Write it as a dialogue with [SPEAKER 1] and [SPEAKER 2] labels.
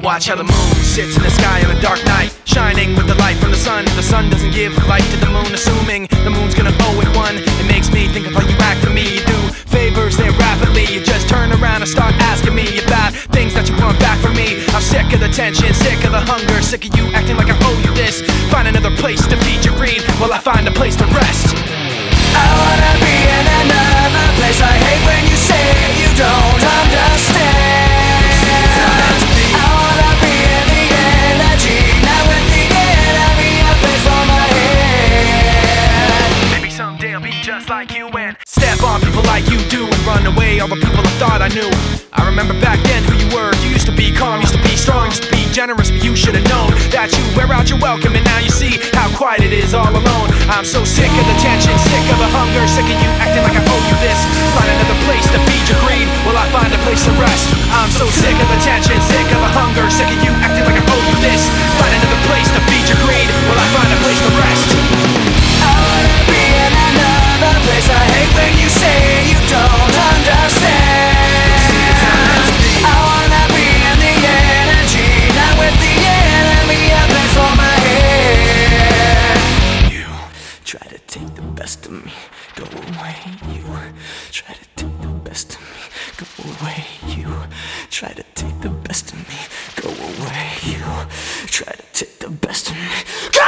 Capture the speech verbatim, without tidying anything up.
[SPEAKER 1] Watch how the moon sits in the sky on a dark night, shining with the light from the sun. The sun doesn't give light to the moon, assuming the moon's gonna owe it one. It makes me think of how you act to me. You do favors there rapidly, you just turn around and start asking me about things that you want back from me. I'm sick of the tension, sick of the hunger, sick of you acting like I owe you this. Find another place to feed your greed while I find a place to rest.
[SPEAKER 2] I wanna be in another place. I hate when you say you don't understand. I wanna be in the energy, not with the enemy, a place for my head.
[SPEAKER 1] Maybe someday I'll be just like you and step on people like you do and run away all the people I thought I knew. I remember back then who you were. You used to be calm, used to be strong, used to be generous, but you should've known that you wear out your welcome, and now you see how quiet it is all alone. I'm so sick of the tension, sick of the hunger, sick of you acting like I owe you this. Find another place to feed your greed while I find a place to rest. I'm so sick of the tension, sick of the hunger, sick of you acting like I owe you this. Find another place to feed your greed while I find a place to rest.
[SPEAKER 2] I wanna be in another place. I hate when you say you don't understand. I wanna be in the energy, not with the enemy, a place for my head. You try to take the best of me, go away. You try to take the best of me, go away. You try to take the best of me, go away. You try to take the best of me, go